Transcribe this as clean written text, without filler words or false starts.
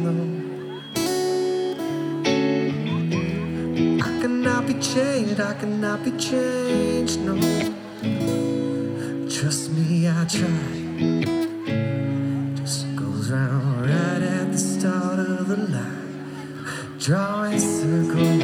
no. I cannot be changed, I cannot be changed, no. Trust me, I try. Just goes round right at the start of the line, drawing circles